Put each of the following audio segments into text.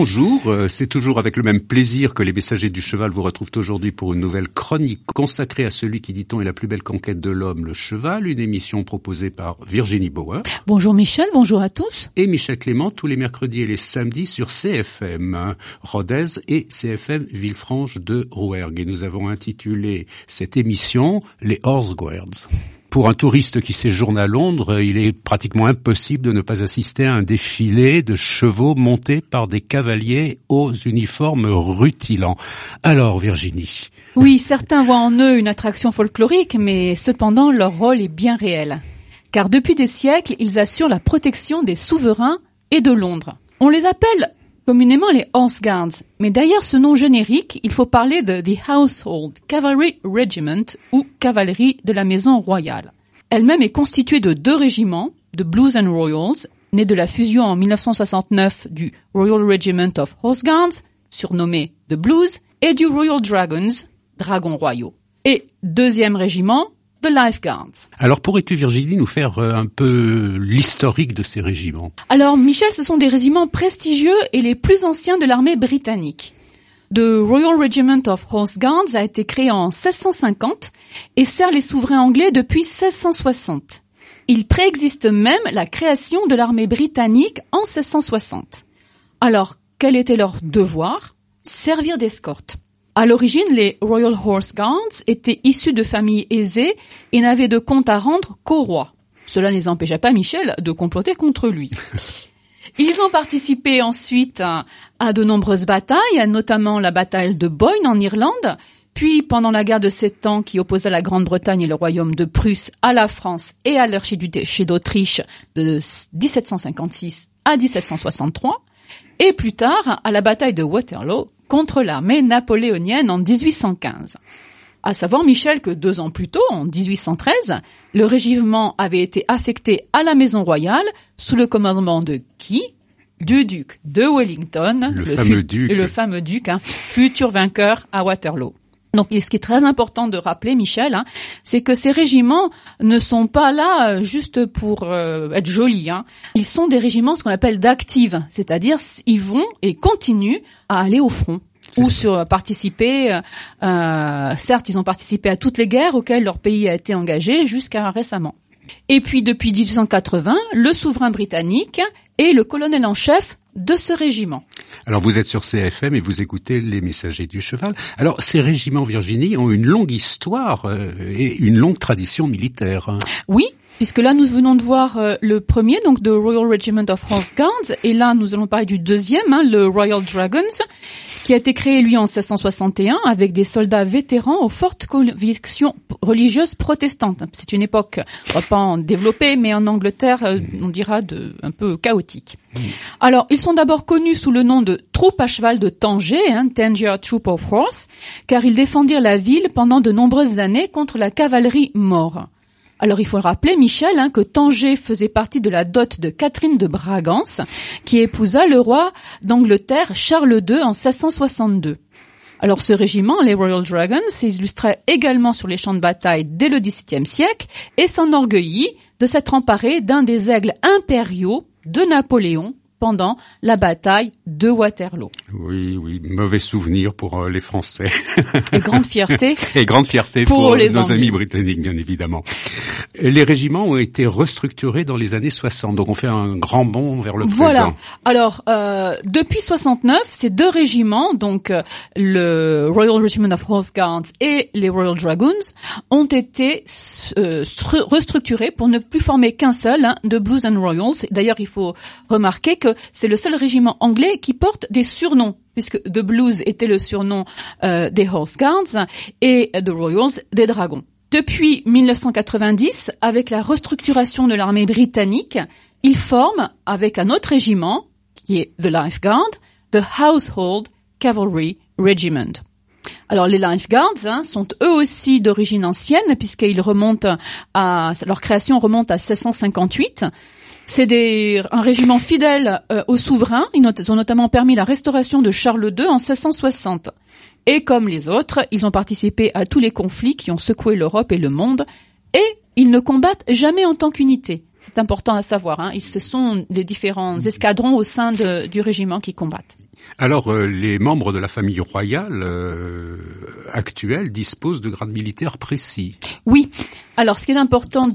Bonjour, c'est toujours avec le même plaisir que les Messagers du Cheval vous retrouvent aujourd'hui pour une nouvelle chronique consacrée à celui qui, dit-on, est la plus belle conquête de l'homme, le cheval, une émission proposée par Virginie Bauer. Bonjour Michel, bonjour à tous. Et Michel Clément, tous les mercredis et les samedis sur CFM Rodez et CFM Villefranche de Rouergue. Et nous avons intitulé cette émission les Horse Guards. Pour un touriste qui séjourne à Londres, il est pratiquement impossible de ne pas assister à un défilé de chevaux montés par des cavaliers aux uniformes rutilants. Alors Virginie. Oui, certains voient en eux une attraction folklorique, mais cependant leur rôle est bien réel. Car depuis des siècles, ils assurent la protection des souverains et de Londres. On les appelle communément les Horse Guards, mais derrière ce nom générique, il faut parler de The Household Cavalry Regiment ou cavalerie de la maison royale. Elle-même est constituée de 2 régiments, de Blues and Royals, nés de la fusion en 1969 du Royal Regiment of Horse Guards, surnommé The Blues, et du Royal Dragons, Dragons Royaux. Et 2e régiment, The Life Guards. Alors pourrais-tu, Virginie, nous faire un peu l'historique de ces régiments? Alors Michel, ce sont des régiments prestigieux et les plus anciens de l'armée britannique. The Royal Regiment of Horse Guards a été créé en 1650 et sert les souverains anglais depuis 1660. Il préexiste même la création de l'armée britannique en 1660. Alors, quel était leur devoir? Servir d'escorte. À l'origine, les Royal Horse Guards étaient issus de familles aisées et n'avaient de compte à rendre qu'au roi. Cela ne les empêcha pas, Michel, de comploter contre lui. Ils ont participé ensuite à de nombreuses batailles, notamment la bataille de Boyne en Irlande, puis pendant la guerre de 7 ans qui opposa la Grande-Bretagne et le royaume de Prusse à la France et à l'archiduché d'Autriche de 1756 à 1763, et plus tard à la bataille de Waterloo contre l'armée napoléonienne en 1815. À savoir, Michel, que 2 ans plus tôt, en 1813, le régiment avait été affecté à la Maison Royale sous le commandement de qui? Du duc de Wellington, le fameux duc, futur vainqueur à Waterloo. Donc, ce qui est très important de rappeler, Michel, c'est que ces régiments ne sont pas là juste pour être jolis. Ils sont des régiments, ce qu'on appelle d'actives, c'est-à-dire ils vont et continuent à aller au front. Ou participer, certes, ils ont participé à toutes les guerres auxquelles leur pays a été engagé jusqu'à récemment. Et puis, depuis 1880, le souverain britannique est le colonel en chef de ce régiment. Alors, vous êtes sur CFM et vous écoutez les Messagers du Cheval. Alors, ces régiments, Virginie, ont une longue histoire et une longue tradition militaire. Oui. Puisque là, nous venons de voir le premier, donc The Royal Regiment of Horse Guards, et là, nous allons parler du deuxième, le Royal Dragons, qui a été créé, lui, en 1661, avec des soldats vétérans aux fortes convictions religieuses protestantes. C'est une époque, on va pas en développer, mais en Angleterre, on dira un peu chaotique. Alors, ils sont d'abord connus sous le nom de troupe à cheval de Tanger, Tangier Troop of Horse, car ils défendirent la ville pendant de nombreuses années contre la cavalerie maure. Alors il faut le rappeler, Michel, que Tanger faisait partie de la dot de Catherine de Bragance, qui épousa le roi d'Angleterre Charles II en 1662. Alors ce régiment, les Royal Dragons, s'illustrait également sur les champs de bataille dès le XVIIe siècle et s'enorgueillit de s'être emparé d'un des aigles impériaux de Napoléon pendant la bataille de Waterloo. Oui, mauvais souvenir pour les Français. Et grande fierté. Et grande fierté pour les nos Anglais. Amis britanniques, bien évidemment. Les régiments ont été restructurés dans les années 60, donc on fait un grand bond vers le présent. Voilà. Alors, depuis 69, ces 2 régiments, donc le Royal Regiment of Horse Guards et les Royal Dragoons, ont été restructurés pour ne plus former qu'un seul, de Blues and Royals. D'ailleurs, il faut remarquer que c'est le seul régiment anglais qui porte des surnoms, puisque The Blues était le surnom des Horse Guards et The Royals des Dragons. Depuis 1990, avec la restructuration de l'armée britannique, ils forment, avec un autre régiment, qui est The Life Guard, The Household Cavalry Regiment. Alors les Life Guards sont eux aussi d'origine ancienne, puisqu'ils remontent leur création remonte à 1658. C'est un régiment fidèle au souverain. Ils ont notamment permis la restauration de Charles II en 1660. Et comme les autres, ils ont participé à tous les conflits qui ont secoué l'Europe et le monde. Et ils ne combattent jamais en tant qu'unité. C'est important à savoir. Ce sont les différents escadrons au sein du régiment qui combattent. Alors, les membres de la famille royale actuelle disposent de grades militaires précis. Oui. Alors, ce qui est important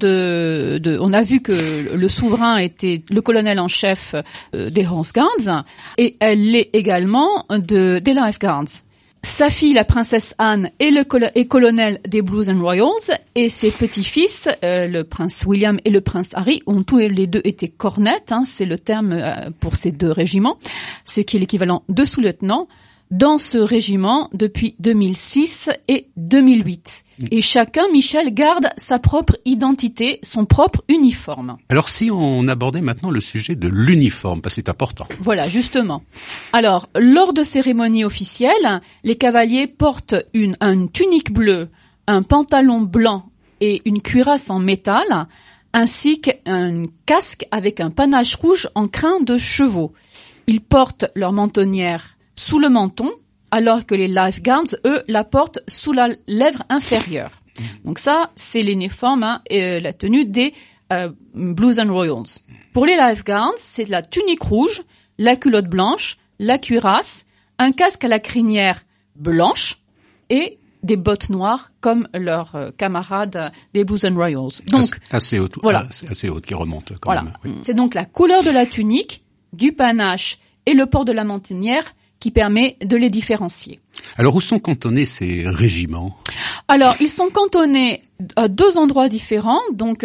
on a vu que le souverain était le colonel en chef des Horse Guards et elle l'est également des Life Guards. Sa fille, la princesse Anne, est colonel des Blues and Royals et ses petits-fils, le prince William et le prince Harry, ont tous les deux été cornets, c'est le terme pour ces deux régiments, ce qui est l'équivalent de sous-lieutenant, dans ce régiment depuis 2006 et 2008. Et chacun, Michel, garde sa propre identité, son propre uniforme. Alors si on abordait maintenant le sujet de l'uniforme, parce que c'est important. Voilà, justement. Alors, lors de cérémonies officielles, les cavaliers portent une tunique bleue, un pantalon blanc et une cuirasse en métal, ainsi qu'un casque avec un panache rouge en crin de chevaux. Ils portent leur mentonnière sous le menton, alors que les Life Guards, eux, la portent sous la lèvre inférieure. Donc ça, c'est l'uniforme et la tenue des Blues and Royals. Pour les Life Guards, c'est la tunique rouge, la culotte blanche, la cuirasse, un casque à la crinière blanche et des bottes noires comme leurs camarades des Blues and Royals. Donc assez haute, voilà, assez haute qui remonte quand voilà. même. Oui. C'est donc la couleur de la tunique, du panache et le port de la mentonnière qui permet de les différencier. Alors, où sont cantonnés ces régiments? Alors, ils sont cantonnés à deux endroits différents, donc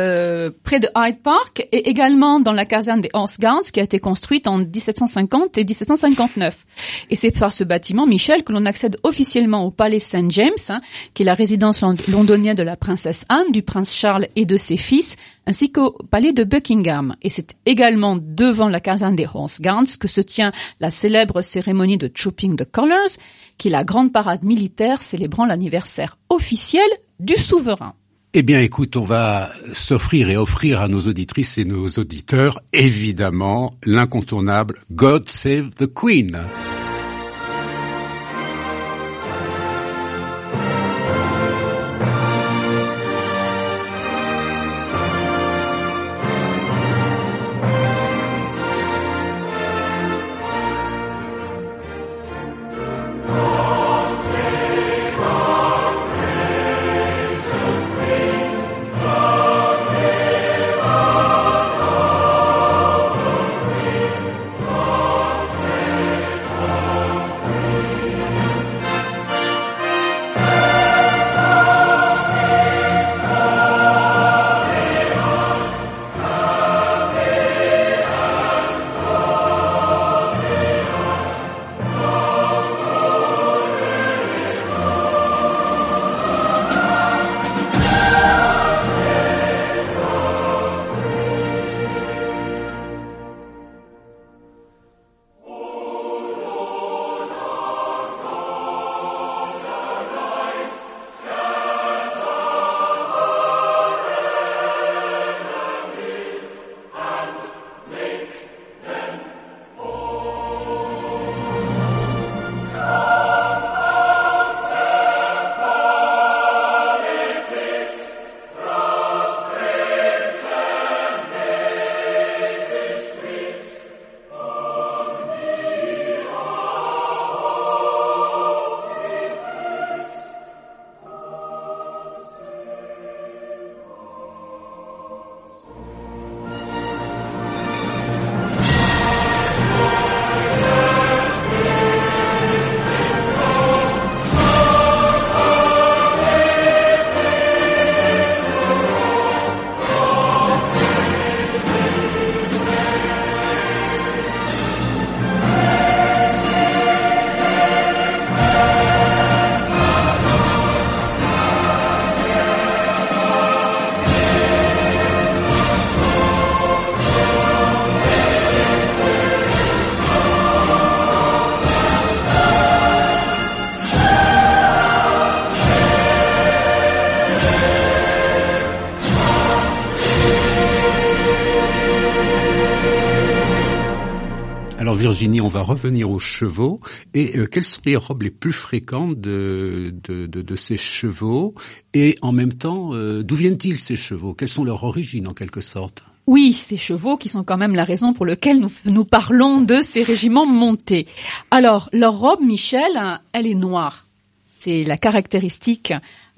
près de Hyde Park et également dans la caserne des Horse Guards qui a été construite en 1750 et 1759. Et c'est par ce bâtiment, Michel, que l'on accède officiellement au palais St. James, qui est la résidence londonienne de la princesse Anne, du prince Charles et de ses fils, ainsi qu'au palais de Buckingham. Et c'est également devant la caserne des Horse Guards que se tient la célèbre cérémonie de Trooping the Colours, qui est la grande parade militaire célébrant l'anniversaire officiel du souverain. Eh bien, écoute, on va s'offrir et offrir à nos auditrices et nos auditeurs, évidemment, l'incontournable God Save the Queen. Alors Virginie, on va revenir aux chevaux. Et quelles sont les robes les plus fréquentes de ces chevaux? Et en même temps, d'où viennent-ils ces chevaux? Quelles sont leurs origines en quelque sorte? Oui, ces chevaux qui sont quand même la raison pour laquelle nous parlons de ces régiments montés. Alors, leur robe, Michel, elle est noire. C'est la caractéristique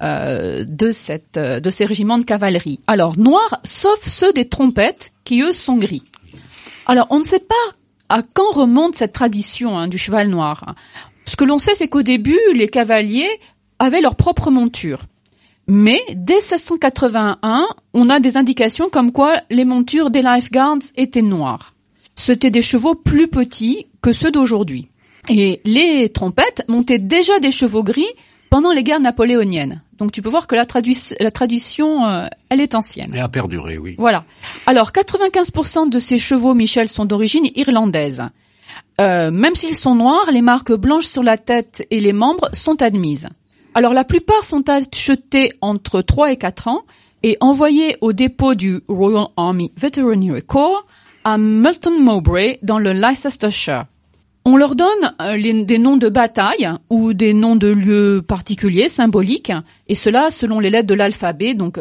de ces régiments de cavalerie. Alors, noir, sauf ceux des trompettes, qui eux sont gris. Alors, on ne sait pas à quand remonte cette tradition du cheval noir. Ce que l'on sait, c'est qu'au début, les cavaliers avaient leur propre monture. Mais dès 1681, on a des indications comme quoi les montures des lifeguards étaient noires. C'était des chevaux plus petits que ceux d'aujourd'hui. Et les trompettes montaient déjà des chevaux gris pendant les guerres napoléoniennes. Donc tu peux voir que la tradition, elle est ancienne. Et a perduré, oui. Voilà. Alors 95% de ces chevaux, Michel, sont d'origine irlandaise. Même s'ils sont noirs, les marques blanches sur la tête et les membres sont admises. Alors la plupart sont achetés entre 3 et 4 ans et envoyés au dépôt du Royal Army Veterinary Corps à Melton Mowbray dans le Leicestershire. On leur donne des noms de bataille ou des noms de lieux particuliers, symboliques, et cela selon les lettres de l'alphabet, donc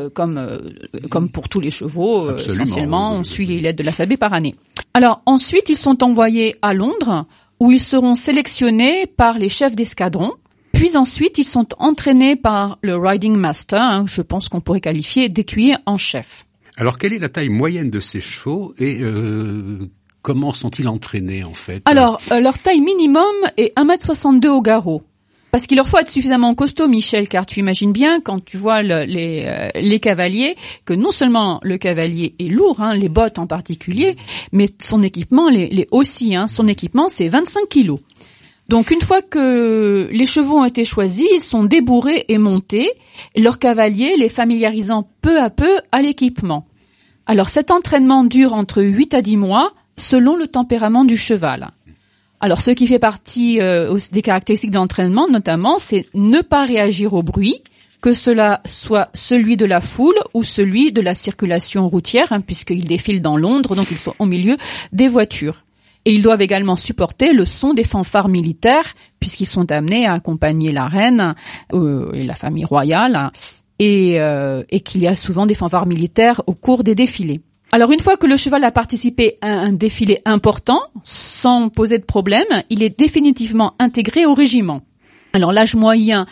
comme pour tous les chevaux, essentiellement, on suit les lettres de l'alphabet par année. Alors ensuite, ils sont envoyés à Londres, où ils seront sélectionnés par les chefs d'escadron. Puis ensuite, ils sont entraînés par le Riding Master, je pense qu'on pourrait qualifier d'écuyer en chef. Alors, quelle est la taille moyenne de ces chevaux et comment sont-ils entraînés en fait? Alors, leur taille minimum est 1m62 au garrot. Parce qu'il leur faut être suffisamment costaud, Michel, car tu imagines bien, quand tu vois les cavaliers, que non seulement le cavalier est lourd, les bottes en particulier, mais son équipement aussi. Son équipement, c'est 25 kilos. Donc une fois que les chevaux ont été choisis, ils sont débourrés et montés, leurs cavaliers les familiarisant peu à peu à l'équipement. Alors cet entraînement dure entre 8 à 10 mois selon le tempérament du cheval. Alors ce qui fait partie des caractéristiques d'entraînement notamment, c'est ne pas réagir au bruit, que cela soit celui de la foule ou celui de la circulation routière, puisqu'ils défilent dans Londres, donc ils sont au milieu des voitures. Et ils doivent également supporter le son des fanfares militaires, puisqu'ils sont amenés à accompagner la reine et la famille royale, et qu'il y a souvent des fanfares militaires au cours des défilés. Alors une fois que le cheval a participé à un défilé important, sans poser de problème, il est définitivement intégré au régiment. Alors l'âge moyen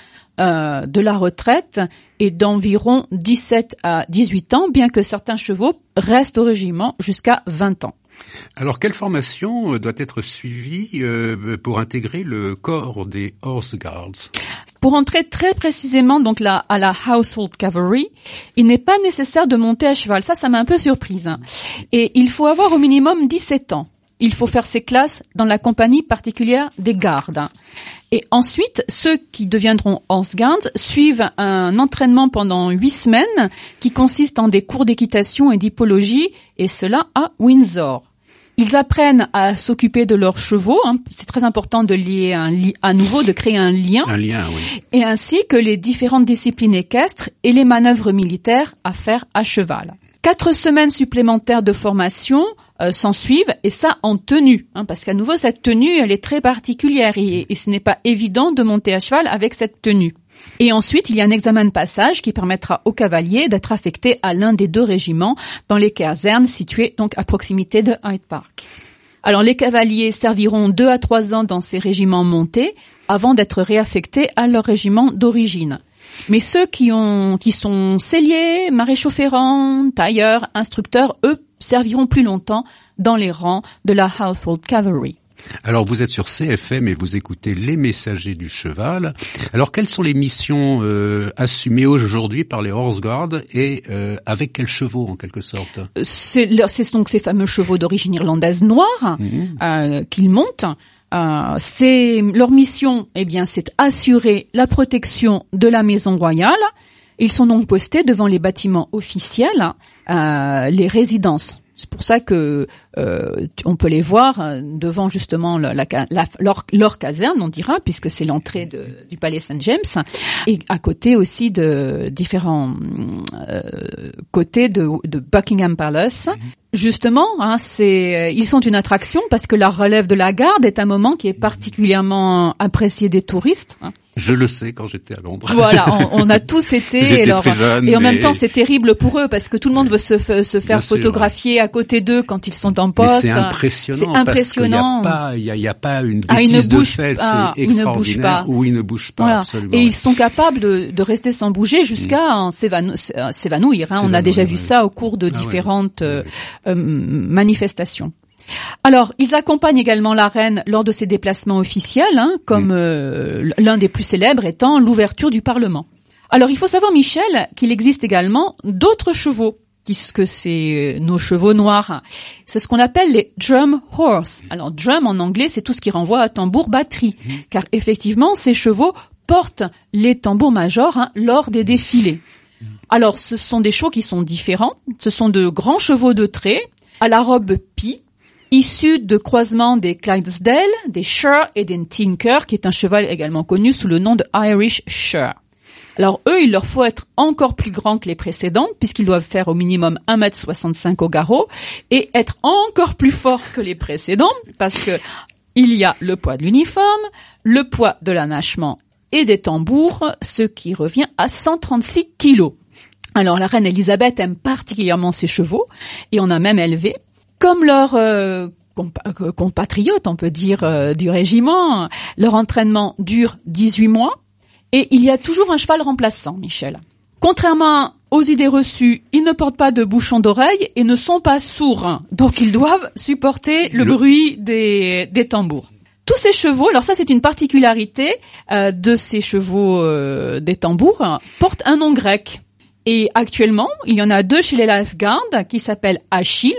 de la retraite est d'environ 17 à 18 ans, bien que certains chevaux restent au régiment jusqu'à 20 ans. Alors, quelle formation doit être suivie pour intégrer le corps des Horse Guards? Pour entrer très précisément donc là à la Household Cavalry, il n'est pas nécessaire de monter à cheval. Ça m'a un peu surprise. Et il faut avoir au minimum 17 ans. Il faut faire ses classes dans la compagnie particulière des gardes. Et ensuite, ceux qui deviendront Horse Guards suivent un entraînement pendant 8 semaines qui consiste en des cours d'équitation et d'hippologie, et cela à Windsor. Ils apprennent à s'occuper de leurs chevaux. C'est très important de lier à nouveau, de créer un lien. Un lien, oui. Et ainsi que les différentes disciplines équestres et les manœuvres militaires à faire à cheval. 4 semaines supplémentaires de formation s'en suivent, et ça en tenue, parce qu'à nouveau cette tenue elle est très particulière et ce n'est pas évident de monter à cheval avec cette tenue. Et ensuite il y a un examen de passage qui permettra aux cavaliers d'être affectés à l'un des 2 régiments dans les casernes situées donc à proximité de Hyde Park. Alors les cavaliers serviront 2 à 3 ans dans ces régiments montés avant d'être réaffectés à leur régiment d'origine. Mais ceux qui sont selliers, maréchaux ferrants, tailleurs, instructeurs, eux, serviront plus longtemps dans les rangs de la Household Cavalry. Alors vous êtes sur CFM et vous écoutez Les Messagers du Cheval. Alors quelles sont les missions assumées aujourd'hui par les Horse Guards et avec quels chevaux en quelque sorte? C'est donc ces fameux chevaux d'origine irlandaise noire qu'ils montent. Leur mission, c'est assurer la protection de la maison royale. Ils sont donc postés devant les bâtiments officiels, les résidences. C'est pour ça que on peut les voir devant justement leur caserne, on dira, puisque c'est l'entrée du palais Saint-James, et à côté aussi de différents côtés de Buckingham Palace. Justement, ils sont une attraction parce que la relève de la garde est un moment qui est particulièrement apprécié des touristes. Je le sais quand j'étais à Londres. Voilà, on a tous été. J'étais très jeune, et en même temps, c'est terrible pour eux parce que tout le monde veut se faire photographier à côté d'eux quand ils sont en poste. Mais c'est impressionnant. Parce qu'il y a pas une bêtise de fait. C'est extraordinaire. Où ils ne bougent pas. Voilà. Absolument. Et ils sont capables de rester sans bouger jusqu'à s'évanouir. On a déjà vu ça au cours de différentes manifestations. Alors, ils accompagnent également la reine lors de ses déplacements officiels, comme l'un des plus célèbres étant l'ouverture du Parlement. Alors, il faut savoir, Michel, qu'il existe également d'autres chevaux, puisque c'est nos chevaux noirs. C'est ce qu'on appelle les drum horse. Alors, drum en anglais, c'est tout ce qui renvoie à tambour batterie, car effectivement, ces chevaux portent les tambours majors lors des défilés. Alors, ce sont des chevaux qui sont différents. Ce sont de grands chevaux de trait à la robe pie, issus de croisements des Clydesdale, des Sher et des Tinker, qui est un cheval également connu sous le nom de Irish Sher. Alors eux, il leur faut être encore plus grands que les précédents, puisqu'ils doivent faire au minimum 1,65 m au garrot, et être encore plus forts que les précédents, parce que il y a le poids de l'uniforme, le poids de l'annachement et des tambours, ce qui revient à 136 kilos. Alors la reine Elisabeth aime particulièrement ces chevaux, et on a même élevé, comme leurs compatriotes, on peut dire, du régiment, leur entraînement dure 18 mois, et il y a toujours un cheval remplaçant, Michel. Contrairement aux idées reçues, ils ne portent pas de bouchons d'oreille et ne sont pas sourds, donc ils doivent supporter le bruit des tambours. Tous ces chevaux, alors ça c'est une particularité de ces chevaux des tambours, portent un nom grec. Et actuellement, il y en a 2 chez les Life Guard qui s'appellent Achille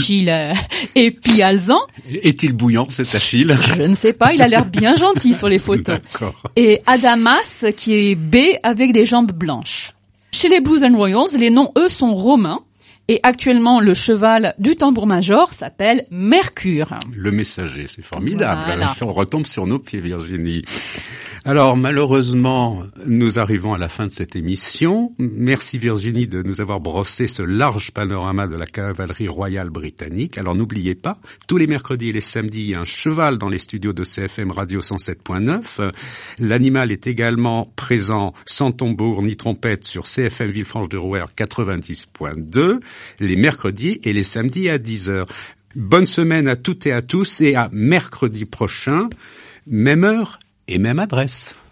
et Pialzan. Est-il bouillant cet Achille? Je ne sais pas, il a l'air bien gentil sur les photos. D'accord. Et Adamas qui est B avec des jambes blanches. Chez les Blues and Royals, les noms eux sont romains. Et actuellement, le cheval du tambour-major s'appelle Mercure. Le messager, c'est formidable. Voilà. On retombe sur nos pieds, Virginie. Alors, malheureusement, nous arrivons à la fin de cette émission. Merci Virginie de nous avoir brossé ce large panorama de la cavalerie royale britannique. Alors, n'oubliez pas, tous les mercredis et les samedis, il y a un cheval dans les studios de CFM Radio 107.9. L'animal est également présent sans tambour ni trompette sur CFM Villefranche-de-Rouergue 90.2. Les mercredis et les samedis à 10h. Bonne semaine à toutes et à tous et à mercredi prochain, même heure et même adresse.